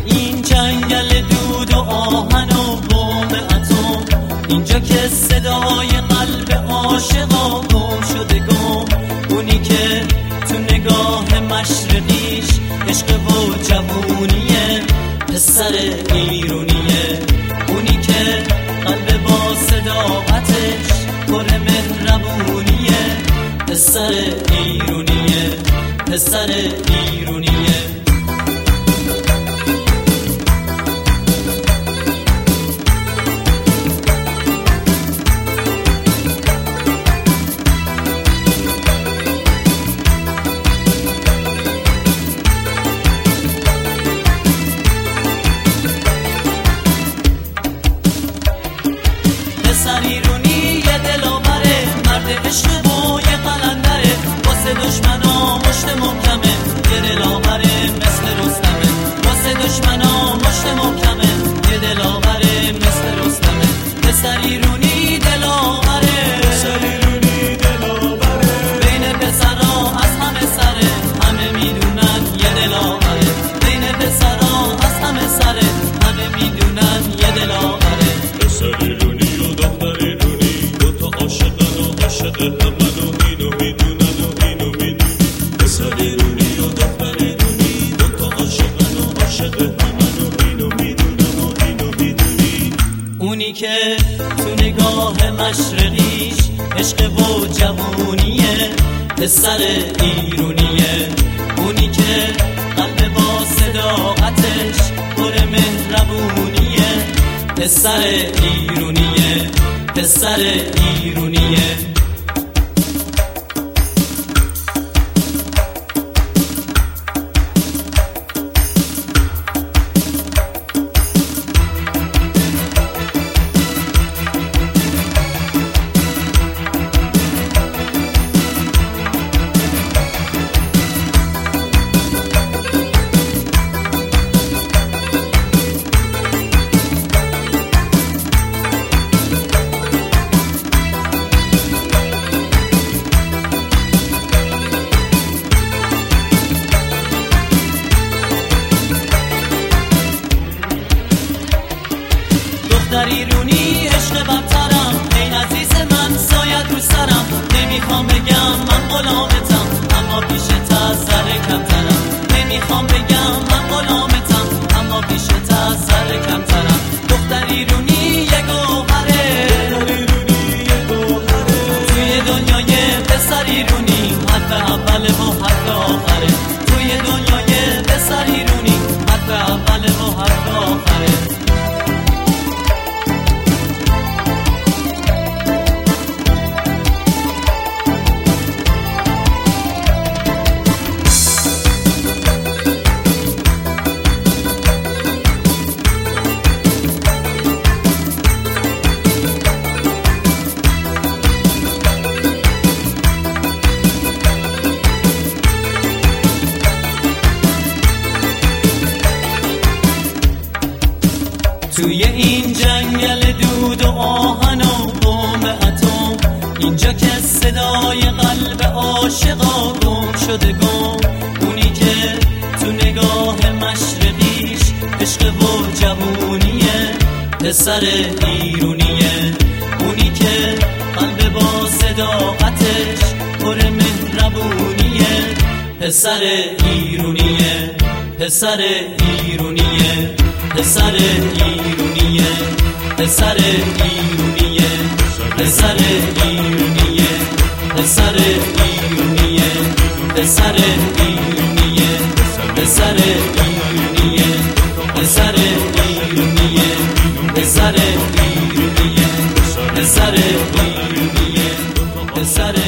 این جنگل دود و آهن و بمب اتم، اینجا که صدای قلب عاشقا گم شده گم. اونی که تو نگاه مشرقیش عشق و جوونیه، پسر ایرونیه. اونی که قلب با صداقتش پر مهربونیه، پسر ایرونیه، پسر ایرونیه. پسر ایرونی یه دلاوره، مرد عشق و یه قلندره، واسه دشمنا مشت محکمه، یه دلاوره مثل رستمه. واسه دشمنا مشت محکمه، یه دلاوره مثل رستمه. پسر ایرونی دلاوره، پسر ایرونی دلاوره، بین پسرا از همه سره، همه میدونن یه دلاوره. بین پسرا از همه سره، همه میدونن یه دلاوره. پسر ایرونی و دختر ایرونی دوتا عاشقن و عاشق همن و اینو میدونن و اینو میدونی. پسر ایرونی و دختر ایرونی دوتا عاشقن و عاشق همن و اینو میدونن و اینو میدونی. اونی که تو نگاه مشرقیش عشق و جوونیه، پسر ایرونیه. اونی که قلب با صداقتش پر مهربونیه، پسر ایرونیه، پسر ایرونیه. دختر ایرونی عشق برترم، ای عزیز من سایت رو سرم. نمیخوام بگم من غلامتم، اما پیشت از ذره کمترم. نمیخوام بگم من غلامتم، اما پیشت از ذره کمترم. دختر ایرونی یه گوهره، توی دنیای پسر ایرونی حرف اوله و حرف آخره. توی دنیای پسر ایرونی حرف اوله و حرف آخره. توی این جنگل دود و آهن و بمب اتم، اینجا که صدای قلب عاشقا گم شده گم. اونی که تو نگاه مشرقیش عشق و جوونیه، پسر ایرونیه. اونی که قلب با صداقتش پر مهربونیه، پسر ایرونیه، پسر ایرونیه، پسر ایرونیه، پسر ایرونیه، پسر ایرونیه، پسر ایرونیه، پسر ایرونیه، پسر ایرونیه، پسر ایرونیه، پسر ایرونیه، پسر ایرونیه، پسر